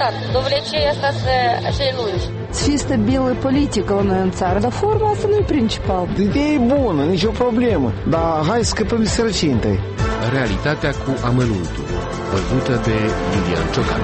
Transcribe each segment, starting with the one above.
adevărat. Dovlecei asta așa lungi. Să fie stabilă politică la noi în țară, dar forma asta nu e principal. Ideea e bună, nicio problemă, dar hai să scăpăm de sărăcie întâi. Realitatea cu amănuntul, văzută de Iulian Ciocan.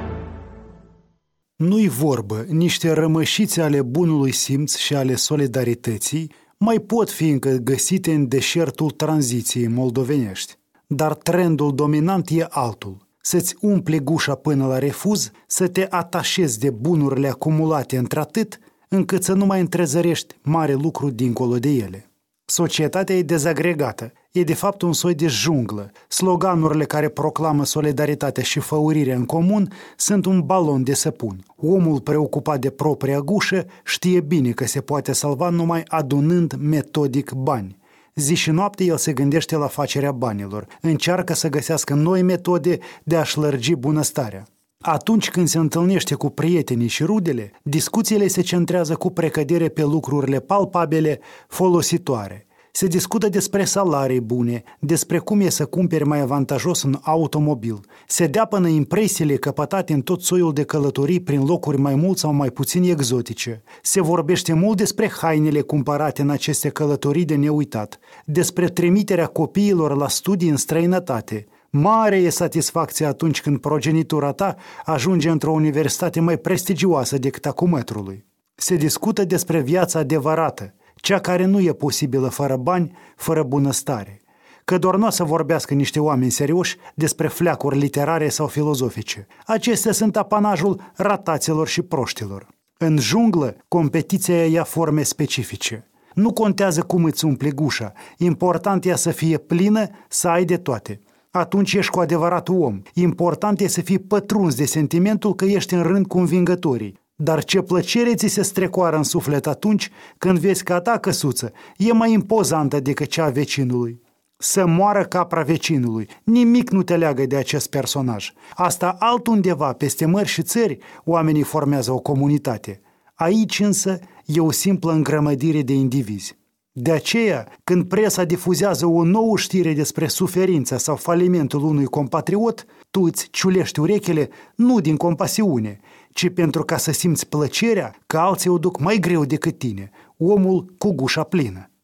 Nu-i vorbă, niște rămășițe ale bunului simț și ale solidarității mai pot fi încă găsite în deșertul tranziției moldovenești. Dar trendul dominant e altul. Să-ți umpli gușa până la refuz, să te atașezi de bunurile acumulate într-atât, încât să nu mai întrezărești mare lucru dincolo de ele. Societatea e dezagregată, e de fapt un soi de junglă. Sloganurile care proclamă solidaritatea și făurirea în comun sunt un balon de săpun. Omul preocupat de propria gușă știe bine că se poate salva numai adunând metodic bani. Zi și noapte el se gândește la facerea banilor, încearcă să găsească noi metode de a-și lărgi bunăstarea. Atunci când se întâlnește cu prietenii și rudele, discuțiile se centrează cu precădere pe lucrurile palpabile, folositoare. Se discută despre salarii bune, despre cum e să cumperi mai avantajos un automobil. Se dea până impresiile căpătate în tot soiul de călătorii prin locuri mai mult sau mai puțin exotice. Se vorbește mult despre hainele cumpărate în aceste călătorii de neuitat, despre trimiterea copiilor la studii în străinătate. Mare e satisfacția atunci când progenitura ta ajunge într-o universitate mai prestigioasă decât a cumetrului. Se discută despre viața adevărată, cea care nu e posibilă fără bani, fără bunăstare. Că doar nu o să vorbească niște oameni serioși despre fleacuri literare sau filozofice. Acestea sunt apanajul rataților și proștilor. În junglă, competiția ia forme specifice. Nu contează cum îți umpli gușa, important e să fie plină, să ai de toate. Atunci ești cu adevărat om. Important e să fii pătruns de sentimentul că ești în rând cu învingătorii. Dar ce plăcere ți se strecoară în suflet atunci când vezi că a ta căsuță e mai impozantă decât cea a vecinului. Să moară capra vecinului. Nimic nu te leagă de acest personaj. Asta altundeva, peste mări și țări, oamenii formează o comunitate. Aici însă e o simplă îngrămădire de indivizi. De aceea, când presa difuzează o nouă știre despre suferința sau falimentul unui compatriot, tu îți ciulești urechile nu din compasiune, ci pentru ca să simți plăcerea că alții o duc mai greu decât tine, omul cu gușa plină.